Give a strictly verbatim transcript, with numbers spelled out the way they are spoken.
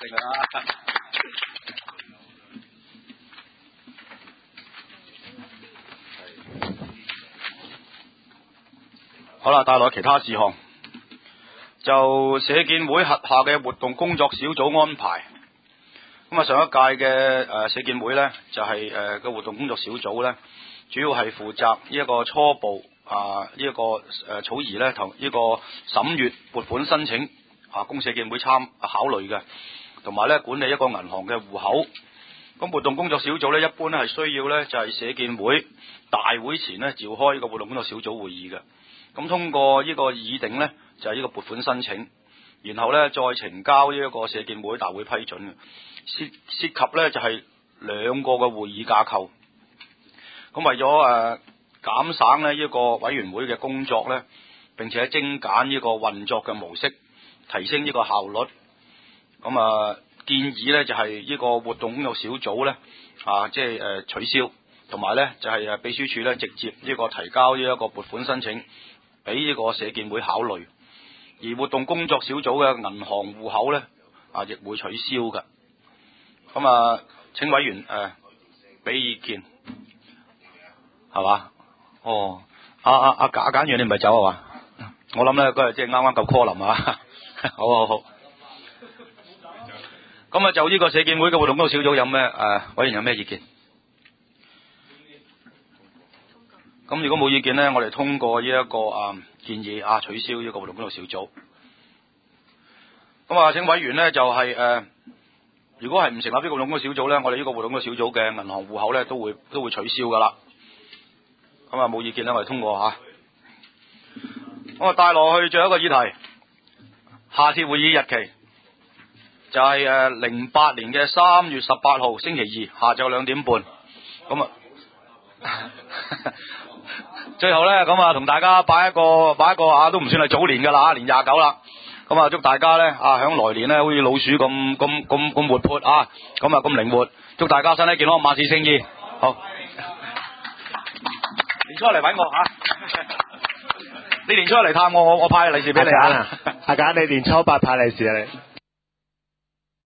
定啦。好啦，帶來其他事項，就社建會轄下嘅活動工作小組安排。咁啊，上一屆嘅誒社建會呢，就係誒個活動工作小組呢，主要係負責呢一個初步啊呢一個誒草擬呢同呢個審閱撥款申請啊，供社建會參考慮嘅，同埋呢管理一個銀行嘅戶口。咁活動工作小組呢，一般呢係需要呢，就係社建會大會前呢召開呢個活動工作小組會議嘅。咁通過呢個議定呢，就係呢個撥款申請，然後呢，再呈交呢一個社建會大會批准嘅。涉涉及呢，就係兩個嘅會議架構。咁為咗誒減省呢一個委員會嘅工作呢，並且精簡呢個運作嘅模式，提升呢個效率。咁啊建議呢，就係呢個活動工作小組呢，啊，即係誒取消，同埋呢，就係誒秘書處呢，直接呢個提交呢一個撥款申請。俾呢個社建會考慮，而活動工作小組嘅銀行戶口呢，啊，亦會取消嘅。咁啊，請委員誒俾、呃、意見，係嘛？哦，阿阿阿賈簡源你唔係走啊嘛？我諗呢嗰日即係啱啱夠 call 林啊！好好好。咁啊，就呢個社建會嘅活動工作小組有咩誒、呃、委員有咩意見？咁如果冇意見呢，我哋通過呢、這、一個啊建議啊取消呢個活動工作小組。咁啊，請委員呢，就係、是、誒、呃，如果係唔成立呢個活動工作小組呢，我哋呢個活動工作小組嘅銀行戶口呢，都會都會取消噶啦。咁啊冇意見呢，我哋通過吓。咁啊帶落去最後一個議題，下次會議日期就係誒零八年嘅三月十八號星期二下晝兩點半。咁啊。最後呢，咁啊，同大家擺一個擺一個啊，都唔算係早年噶啦，年廿九啦。咁啊，祝大家呢，啊，響來年呢，好似老鼠咁咁咁咁活潑啊，咁啊咁靈活。祝大家身體健康，萬事勝意。好，年初嚟搵我吓，啊、你年初嚟探我，我我派利是俾你啊。 阿簡，你年初八派利是啊你。